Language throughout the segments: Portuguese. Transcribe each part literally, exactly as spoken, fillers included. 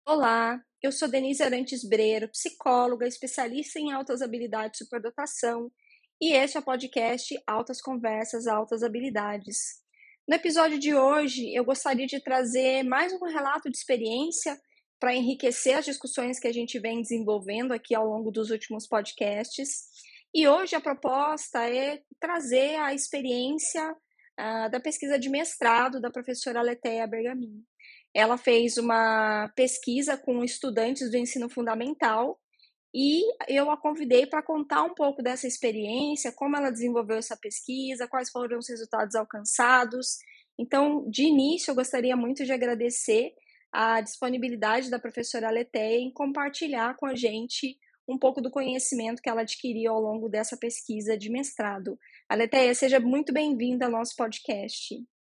Olá, eu sou Denise Arantes Breiro, psicóloga, especialista em altas habilidades e superdotação, e este é o podcast Altas Conversas, Altas Habilidades. No episódio de hoje, eu gostaria de trazer mais um relato de experiência para enriquecer as discussões que a gente vem desenvolvendo aqui ao longo dos últimos podcasts. E hoje a proposta é trazer a experiência uh, da pesquisa de mestrado da professora Letéia Bergamin. Ela fez uma pesquisa com estudantes do ensino fundamental e eu a convidei para contar um pouco dessa experiência, como ela desenvolveu essa pesquisa, quais foram os resultados alcançados. Então, de início, eu gostaria muito de agradecer a disponibilidade da professora Letéia em compartilhar com a gente um pouco do conhecimento que ela adquiriu ao longo dessa pesquisa de mestrado. Letéia, seja muito bem-vinda ao nosso podcast.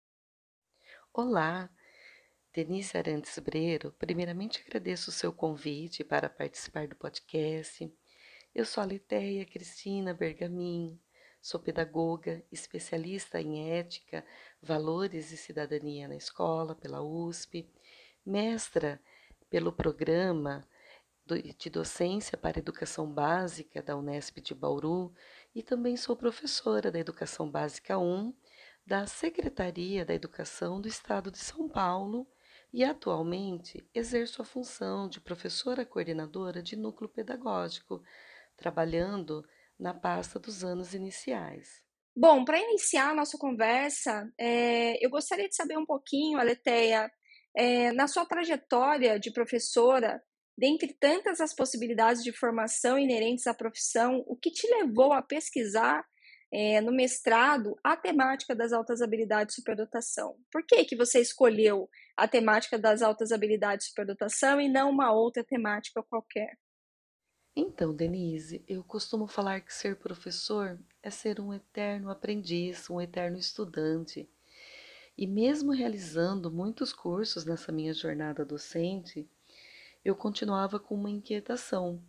Olá, Denise Arantes Breiro. Primeiramente agradeço o seu convite para participar do podcast. Eu sou a Letéia Cristina Bergamin, sou pedagoga, especialista em ética, valores e cidadania na escola pela U S P, mestra pelo programa de docência para educação básica da Unesp de Bauru e também sou professora da Educação Básica um da Secretaria da Educação do Estado de São Paulo e atualmente exerço a função de professora coordenadora de núcleo pedagógico, trabalhando na pasta dos anos iniciais. Bom, para iniciar a nossa conversa, é, eu gostaria de saber um pouquinho, Aletheia, é, na sua trajetória de professora, dentre tantas as possibilidades de formação inerentes à profissão, o que te levou a pesquisar é, no mestrado a temática das altas habilidades de superdotação? Por que que você escolheu a temática das altas habilidades de superdotação e não uma outra temática qualquer? Então, Denise, eu costumo falar que ser professor é ser um eterno aprendiz, um eterno estudante. E mesmo realizando muitos cursos nessa minha jornada docente, eu continuava com uma inquietação.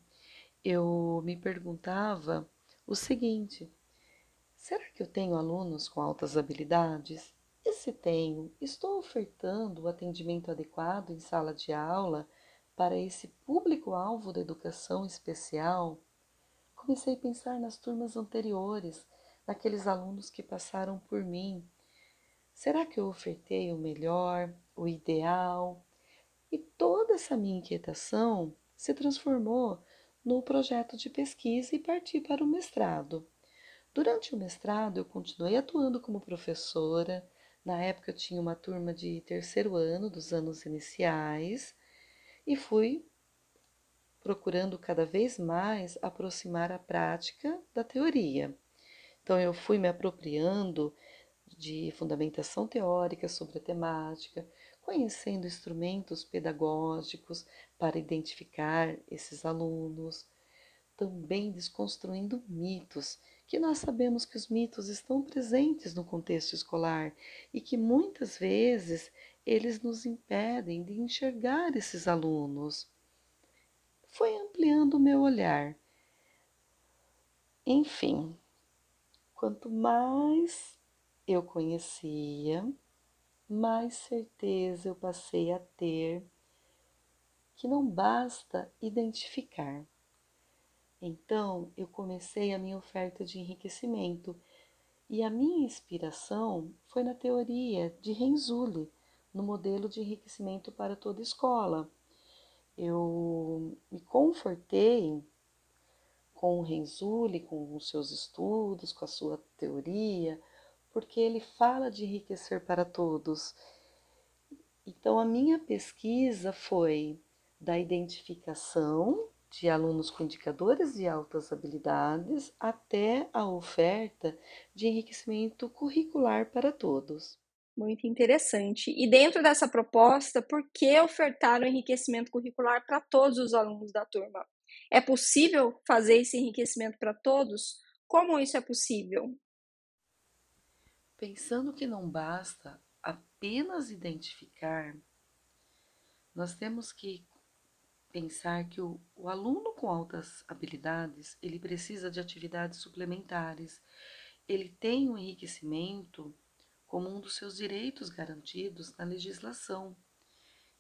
Eu me perguntava o seguinte: será que eu tenho alunos com altas habilidades? E se tenho, estou ofertando o atendimento adequado em sala de aula para esse público-alvo da educação especial? Comecei a pensar nas turmas anteriores, naqueles alunos que passaram por mim. Será que eu ofertei o melhor, o ideal? E toda essa minha inquietação se transformou no projeto de pesquisa e parti para o mestrado. Durante o mestrado, eu continuei atuando como professora. Na época, eu tinha uma turma de terceiro ano, dos anos iniciais, e fui procurando cada vez mais aproximar a prática da teoria. Então, eu fui me apropriando de fundamentação teórica sobre a temática, conhecendo instrumentos pedagógicos para identificar esses alunos, também desconstruindo mitos, que nós sabemos que os mitos estão presentes no contexto escolar e que muitas vezes eles nos impedem de enxergar esses alunos. Foi ampliando o meu olhar. Enfim, quanto mais eu conhecia, mais certeza eu passei a ter que não basta identificar. Então, eu comecei a minha oferta de enriquecimento e a minha inspiração foi na teoria de Renzulli, no modelo de enriquecimento para toda escola. Eu me confortei com o Renzulli, com os seus estudos, com a sua teoria, porque ele fala de enriquecer para todos. Então, a minha pesquisa foi da identificação de alunos com indicadores de altas habilidades até a oferta de enriquecimento curricular para todos. Muito interessante. E dentro dessa proposta, por que ofertar o enriquecimento curricular para todos os alunos da turma? É possível fazer esse enriquecimento para todos? Como isso é possível? Pensando que não basta apenas identificar, nós temos que pensar que o, o aluno com altas habilidades, ele precisa de atividades suplementares, ele tem o enriquecimento como um dos seus direitos garantidos na legislação.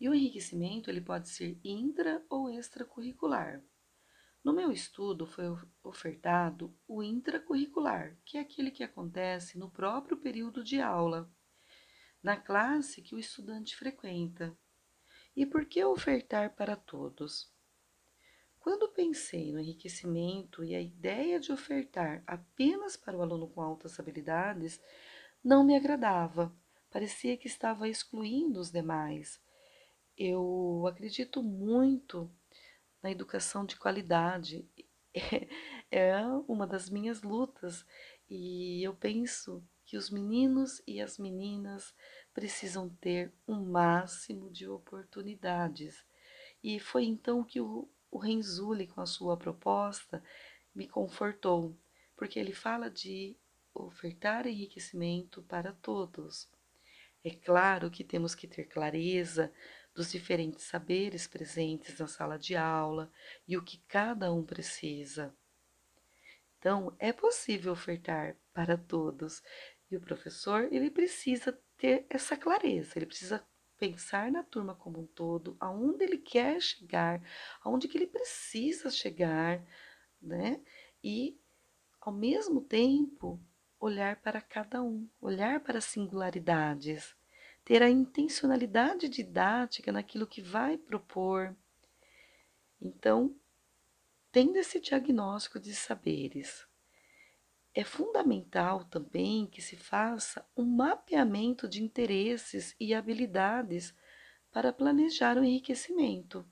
E o enriquecimento ele pode ser intra ou extracurricular. No meu estudo foi ofertado o intracurricular, que é aquele que acontece no próprio período de aula, na classe que o estudante frequenta. E por que ofertar para todos? Quando pensei no enriquecimento e a ideia de ofertar apenas para o aluno com altas habilidades, não me agradava. Parecia que estava excluindo os demais. Eu acredito muito na educação de qualidade. É uma das minhas lutas e eu penso que os meninos e as meninas precisam ter um máximo de oportunidades. E foi então que o, o Renzulli, com a sua proposta, me confortou, porque ele fala de ofertar enriquecimento para todos. É claro que temos que ter clareza dos diferentes saberes presentes na sala de aula e o que cada um precisa. Então, é possível ofertar para todos. E o professor, ele precisa ter essa clareza, ele precisa pensar na turma como um todo, aonde ele quer chegar, aonde que ele precisa chegar, né? E, ao mesmo tempo, olhar para cada um, olhar para as singularidades, ter a intencionalidade didática naquilo que vai propor. Então, tendo esse diagnóstico de saberes, é fundamental também que se faça um mapeamento de interesses e habilidades para planejar o enriquecimento.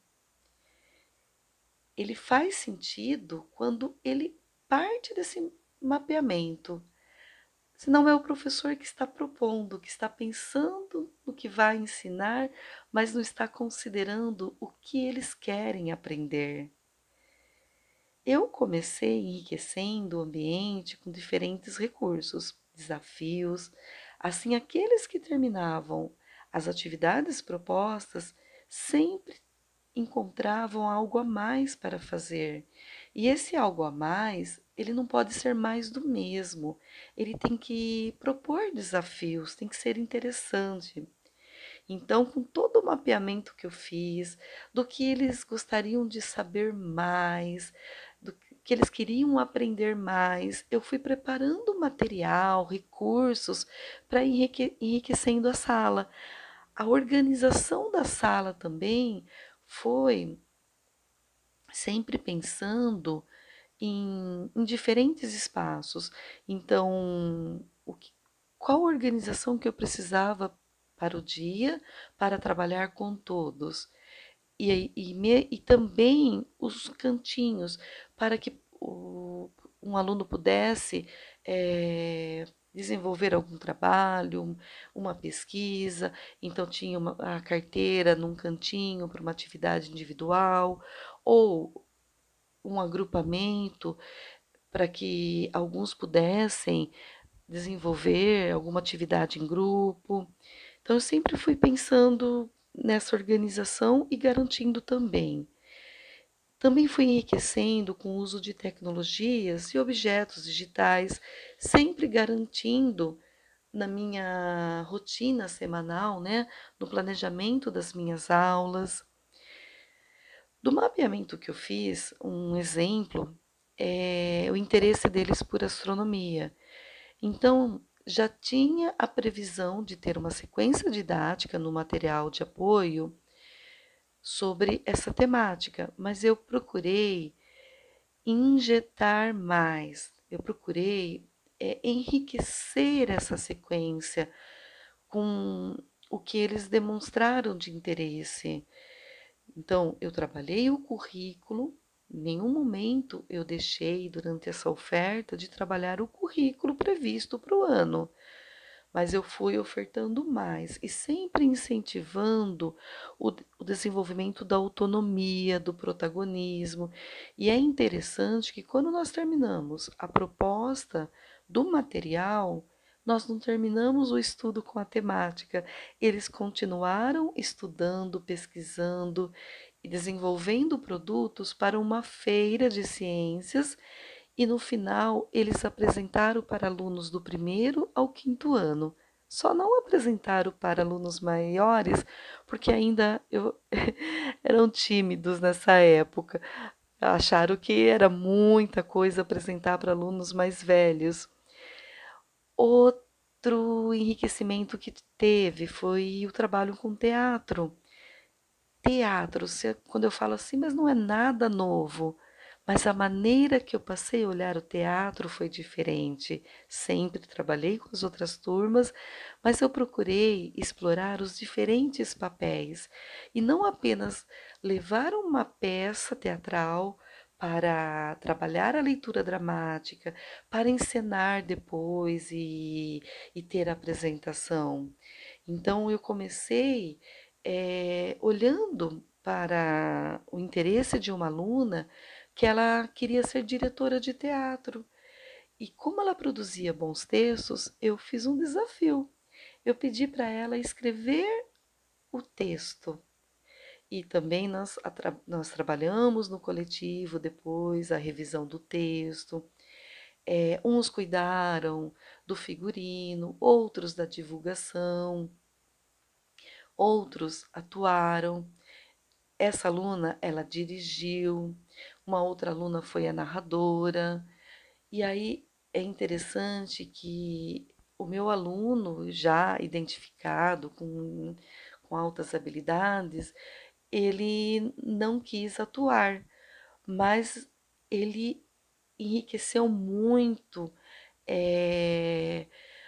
Ele faz sentido quando ele parte desse mapeamento. Se não é o professor que está propondo, que está pensando no que vai ensinar, mas não está considerando o que eles querem aprender. Eu comecei enriquecendo o ambiente com diferentes recursos, desafios, assim aqueles que terminavam as atividades propostas sempre encontravam algo a mais para fazer. E esse algo a mais, ele não pode ser mais do mesmo. Ele tem que propor desafios, tem que ser interessante. Então, com todo o mapeamento que eu fiz, do que eles gostariam de saber mais, do que eles queriam aprender mais, eu fui preparando material, recursos para enrique enriquecendo a sala. A organização da sala também foi sempre pensando em, em diferentes espaços. Então, o que, qual organização que eu precisava para o dia, para trabalhar com todos? E, e, me, e também os cantinhos, para que o, um aluno pudesse é, desenvolver algum trabalho, uma pesquisa. Então, tinha uma, a carteira num cantinho para uma atividade individual, ou um agrupamento para que alguns pudessem desenvolver alguma atividade em grupo. Então, eu sempre fui pensando nessa organização e garantindo também. Também fui enriquecendo com o uso de tecnologias e objetos digitais, sempre garantindo na minha rotina semanal, né, no planejamento das minhas aulas. Do mapeamento que eu fiz, um exemplo é o interesse deles por astronomia. Então, já tinha a previsão de ter uma sequência didática no material de apoio sobre essa temática, mas eu procurei injetar mais, eu procurei é, enriquecer essa sequência com o que eles demonstraram de interesse. Então, eu trabalhei o currículo, em nenhum momento eu deixei, durante essa oferta, de trabalhar o currículo previsto para o ano, mas eu fui ofertando mais e sempre incentivando o, o desenvolvimento da autonomia, do protagonismo. E é interessante que quando nós terminamos a proposta do material, nós não terminamos o estudo com a temática. Eles continuaram estudando, pesquisando e desenvolvendo produtos para uma feira de ciências e no final eles apresentaram para alunos do primeiro ao quinto ano. Só não apresentaram para alunos maiores, porque ainda eu, eram tímidos nessa época. Acharam que era muita coisa apresentar para alunos mais velhos. Outro enriquecimento que teve foi o trabalho com teatro. Teatro, se- quando eu falo assim, mas não é nada novo. Mas a maneira que eu passei a olhar o teatro foi diferente. Sempre trabalhei com as outras turmas, mas eu procurei explorar os diferentes papéis e não apenas levar uma peça teatral para trabalhar a leitura dramática, para encenar depois e, e ter a apresentação. Então eu comecei eh, olhando para o interesse de uma aluna que ela queria ser diretora de teatro. E como ela produzia bons textos, eu fiz um desafio. Eu pedi para ela escrever o texto. E também nós, nós trabalhamos no coletivo depois a revisão do texto. É, uns cuidaram do figurino, outros da divulgação, outros atuaram. Essa aluna, ela dirigiu, uma outra aluna foi a narradora. E aí é interessante que o meu aluno, já identificado com, com altas habilidades, ele não quis atuar, mas ele enriqueceu muito é,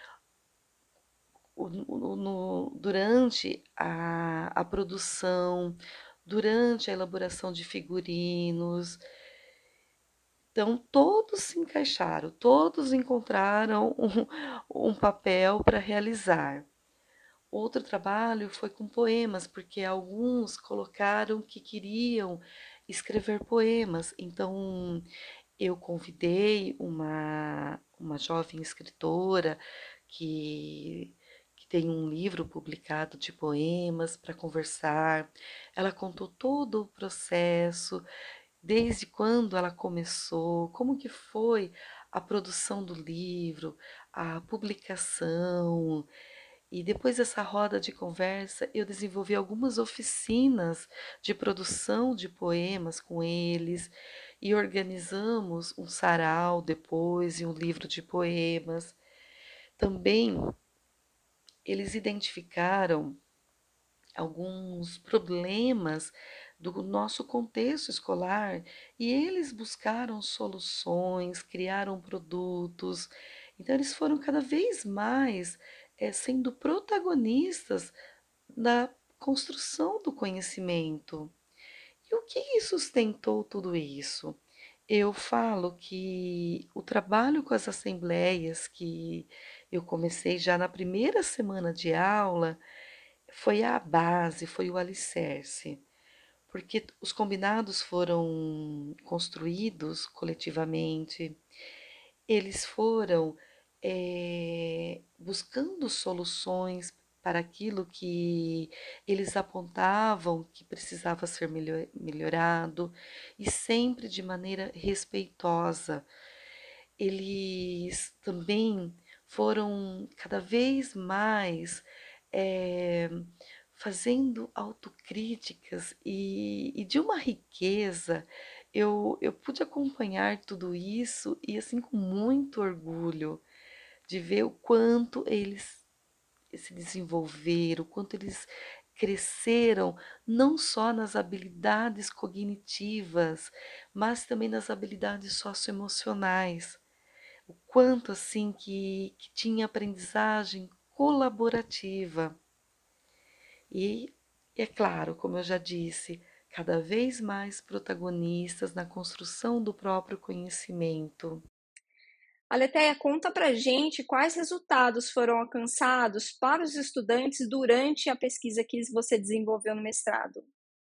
o- o- no- durante a, a produção, durante a elaboração de figurinos. Então, todos se encaixaram, todos encontraram um, um papel para realizar. Outro trabalho foi com poemas, porque alguns colocaram que queriam escrever poemas. Então, eu convidei uma, uma jovem escritora que, que tem um livro publicado de poemas para conversar. Ela contou todo o processo, desde quando ela começou, como que foi a produção do livro, a publicação. E depois dessa roda de conversa, eu desenvolvi algumas oficinas de produção de poemas com eles e organizamos um sarau depois e um livro de poemas. Também eles identificaram alguns problemas do nosso contexto escolar e eles buscaram soluções, criaram produtos. Então, eles foram cada vez mais eh, sendo protagonistas da construção do conhecimento. E o que sustentou tudo isso? Eu falo que o trabalho com as assembleias que eu comecei já na primeira semana de aula foi a base, foi o alicerce, porque os combinados foram construídos coletivamente, eles foram eh, buscando soluções para aquilo que eles apontavam que precisava ser melhor, melhorado e sempre de maneira respeitosa. Eles também foram cada vez mais eh, fazendo autocríticas e, e de uma riqueza. Eu, eu pude acompanhar tudo isso e assim com muito orgulho de ver o quanto eles se desenvolveram, o quanto eles cresceram, não só nas habilidades cognitivas, mas também nas habilidades socioemocionais. O quanto assim que, que tinha aprendizagem colaborativa. E é claro, como eu já disse, cada vez mais protagonistas na construção do próprio conhecimento. Aletheia, conta pra gente quais resultados foram alcançados para os estudantes durante a pesquisa que você desenvolveu no mestrado.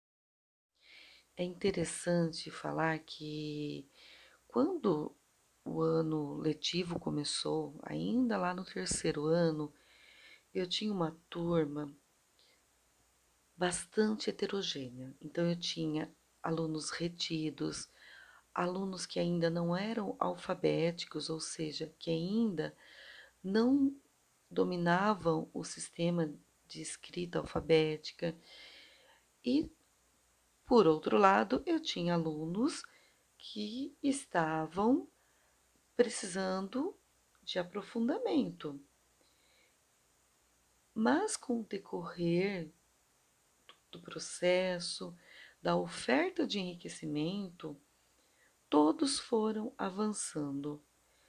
É interessante falar que quando o ano letivo começou, ainda lá no terceiro ano, eu tinha uma turma bastante heterogênea. Então, eu tinha alunos retidos, alunos que ainda não eram alfabéticos, ou seja, que ainda não dominavam o sistema de escrita alfabética. E, por outro lado, eu tinha alunos que estavam precisando de aprofundamento. Mas com o decorrer do processo, da oferta de enriquecimento, todos foram avançando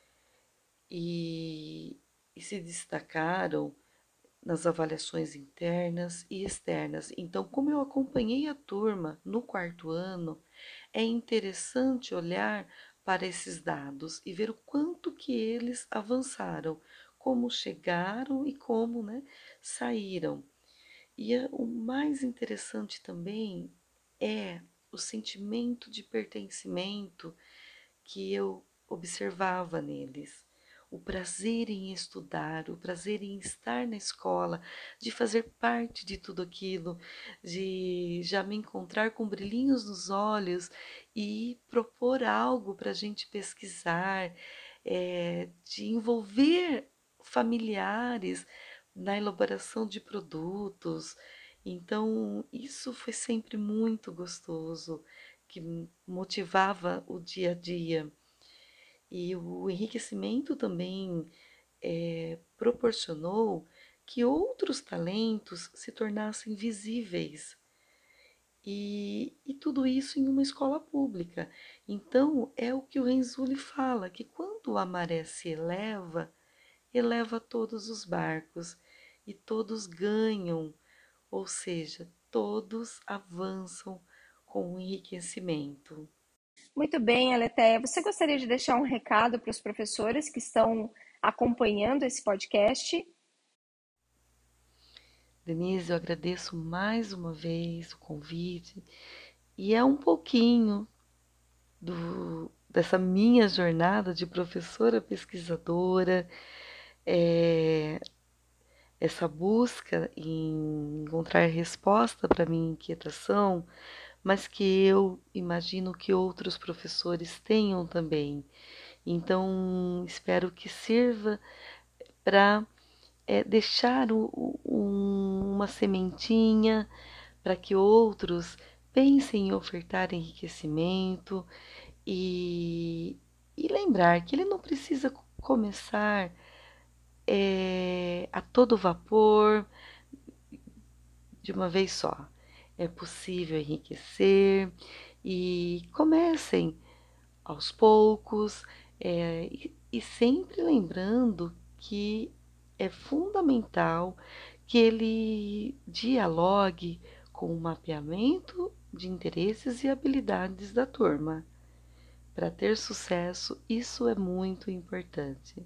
e, e se destacaram nas avaliações internas e externas. Então, como eu acompanhei a turma no quarto ano, é interessante olhar para esses dados e ver o quanto que eles avançaram, como chegaram e como, né, saíram. E é, o mais interessante também é o sentimento de pertencimento que eu observava neles. O prazer em estudar, o prazer em estar na escola, de fazer parte de tudo aquilo, de já me encontrar com brilhinhos nos olhos e propor algo para a gente pesquisar, é, de envolver familiares na elaboração de produtos. Então, isso foi sempre muito gostoso, que motivava o dia a dia. E o enriquecimento também eh, proporcionou que outros talentos se tornassem visíveis. E, e tudo isso em uma escola pública. Então, é o que o Renzulli fala, que quando a maré se eleva, eleva todos os barcos e todos ganham, ou seja, todos avançam com o enriquecimento. Muito bem, Aletheia. Você gostaria de deixar um recado para os professores que estão acompanhando esse podcast? Denise, eu agradeço mais uma vez o convite e é um pouquinho do, dessa minha jornada de professora pesquisadora, é, essa busca em encontrar resposta para minha inquietação, mas que eu imagino que outros professores tenham também. Então, espero que sirva para é, deixar o, um, uma sementinha para que outros pensem em ofertar enriquecimento e, e lembrar que ele não precisa começar é, a todo vapor de uma vez só. É possível enriquecer e comecem aos poucos é, e, e sempre lembrando que é fundamental que ele dialogue com o mapeamento de interesses e habilidades da turma. Para ter sucesso, isso é muito importante.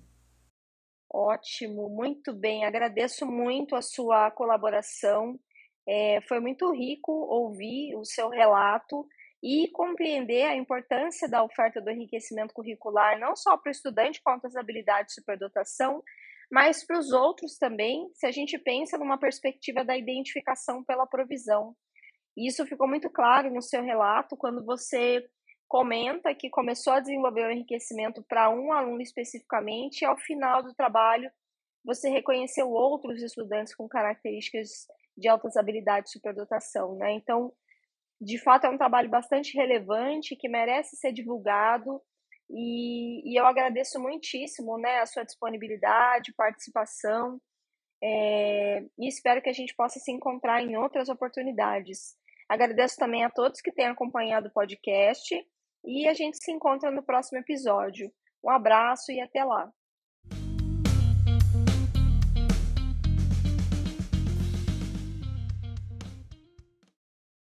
Ótimo, muito bem. Agradeço muito a sua colaboração. É, foi muito rico ouvir o seu relato e compreender a importância da oferta do enriquecimento curricular, não só para o estudante com altas habilidades de superdotação, mas para os outros também, se a gente pensa numa perspectiva da identificação pela provisão. E isso ficou muito claro no seu relato, quando você comenta que começou a desenvolver o enriquecimento para um aluno especificamente, e ao final do trabalho você reconheceu outros estudantes com características de altas habilidades de superdotação, né? Então, de fato, é um trabalho bastante relevante que merece ser divulgado e, e eu agradeço muitíssimo, né, a sua disponibilidade, participação é, e espero que a gente possa se encontrar em outras oportunidades. Agradeço também a todos que têm acompanhado o podcast e a gente se encontra no próximo episódio. Um abraço e até lá!